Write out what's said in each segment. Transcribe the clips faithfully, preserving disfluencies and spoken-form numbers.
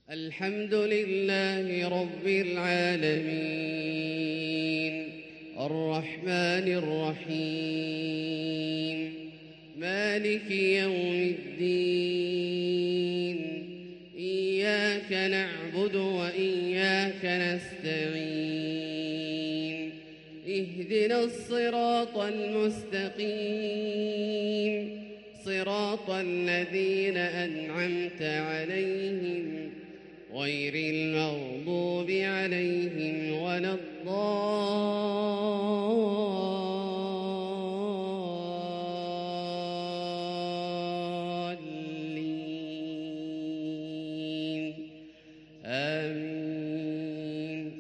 الحمد لله رب العالمين الرحمن الرحيم مالك يوم الدين إياك نعبد وإياك نستعين اهدنا الصراط المستقيم صراط الذين أنعمت عليهم غير المغضوب عليهم ولا الضالين آمين.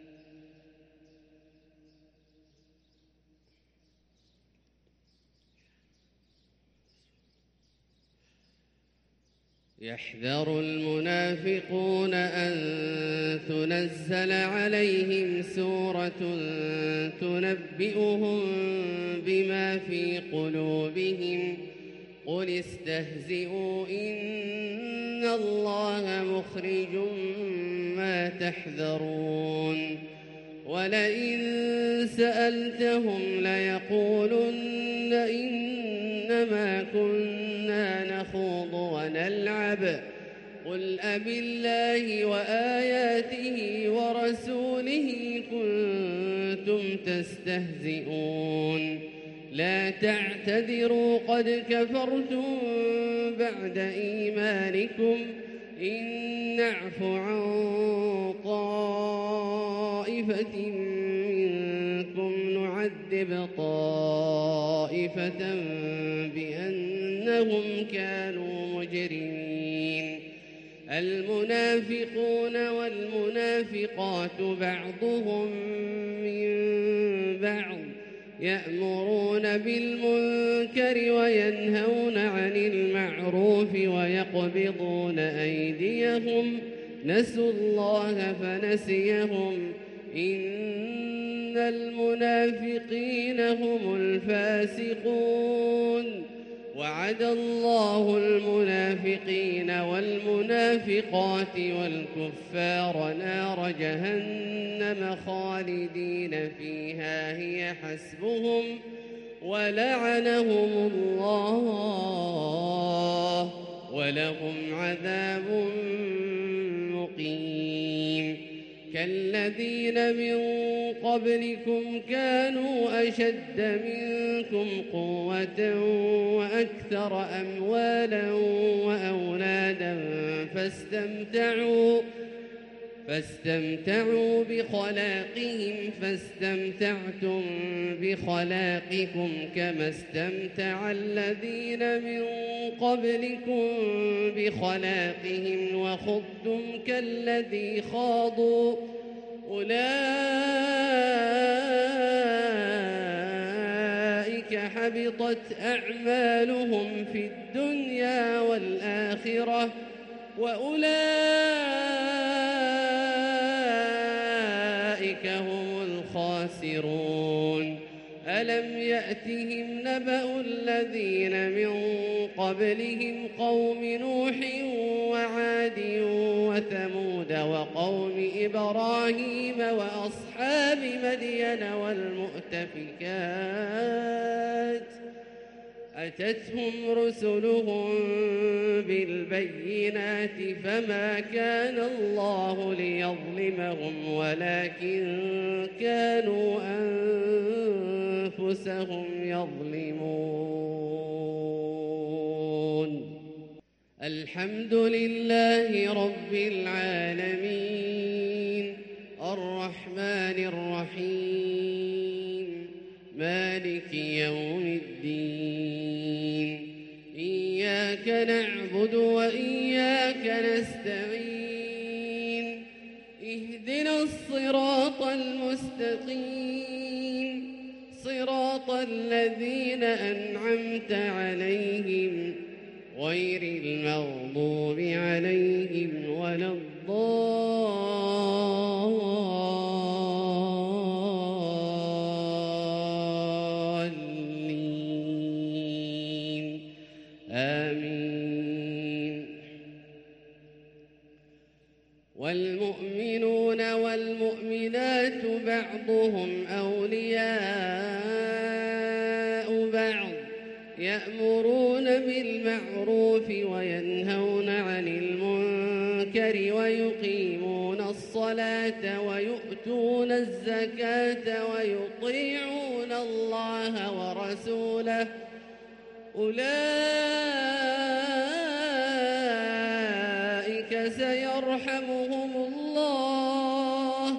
يحذر المنافقون أن تنزل عليهم سورة تنبئهم بما في قلوبهم قل استهزئوا إن الله مخرج ما تحذرون ولئن سألتهم ليقولن إنما كنا نخوض ونلعب قل أبالله وآياته ورسوله كنتم تستهزئون لا تعتذروا قد كفرتم بعد إيمانكم إن نعف عن طائفة منكم نعذب طائفة بأنهم كانوا مجرمين المنافقون والمنافقات بعضهم من بعض يأمرون بالمنكر وينهون عن المعروف ويقبضون أيديهم نسوا الله فنسيهم إن المنافقين هم الفاسقون وعد الله المنافقين والمنافقات والكفار نار جهنم خالدين فيها هي حسبهم ولعنهم الله ولهم عذاب مقيم كالذين من قبلكم كانوا أشد منكم قوة وأكثر أموالا وأولادا فاستمتعوا فاستمتعوا بخلاقهم فاستمتعتم بخلاقكم كما استمتع الذين من قبلكم بخلاقهم وخضتم كالذي خاضوا أولئك حبطت أعمالهم في الدنيا والآخرة وأولئك هم الخاسرون ألم يأتهم نبأ الذين من قبلهم قوم نوح وعاد وثمود وقوم إبراهيم وأصحاب مدين والمؤتفكات أتتهم رسلهم بالبينات فما كان الله ليظلمهم ولكن كانوا أنفسهم يظلمون الحمد لله رب العالمين الرحمن الرحيم مالك يوم الدين إياك نعبد وإياك نستعين اهدنا الصراط المستقيم صراط الذين أنعمت عليهم غير المغضوب عليهم ولا الضالين. الضالين. آمين. والمؤمنون والمؤمنات بعضهم أولياء بعض يأمرون بالمعروف وينهون عن المنكر ويقيمون الصلاة ويؤتون الزكاة ويطيعون الله ورسوله أولئك سيرحمهم الله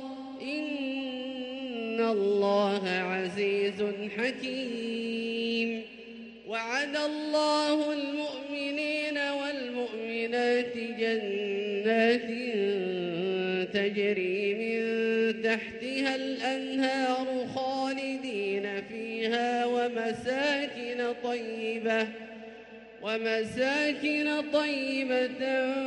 إن الله عزيز حكيم. وعد الله المؤمنين والمؤمنات جنات تجري من تحتها الأنهار خالدين فيها ومساكن طيبة ومساكن طيبة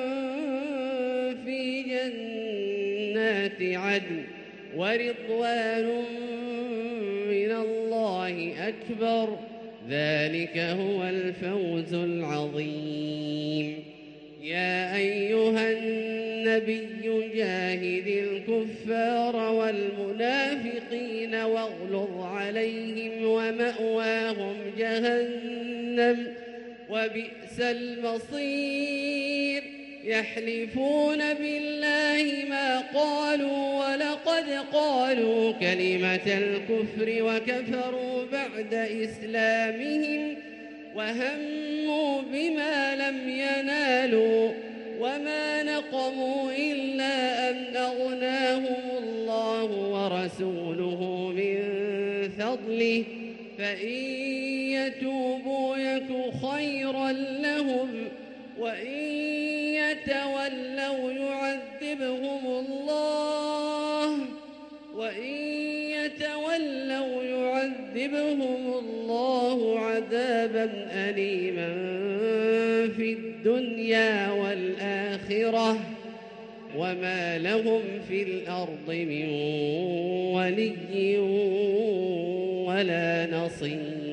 في جنات عدن ورضوان من الله أكبر ذلك هو الفوز العظيم. يا أيها النبي جاهد الكفار والمنافقين واغلظ عليهم ومأواهم جهنم وبئس المصير. يحلفون بالله ما قالوا ولقد قالوا كلمة الكفر وكفروا بعد إسلامهم وهموا بما لم ينالوا وما نقموا إلا أن أغناهم الله ورسوله من فضله فإن يتوبوا يك خيرا لهم وإن يتولوا يعذبهم الله وإن يتولوا يعذبهم الله عذابا أليما في الدنيا والآخرة وما لهم في الأرض من ولي ولا نصير.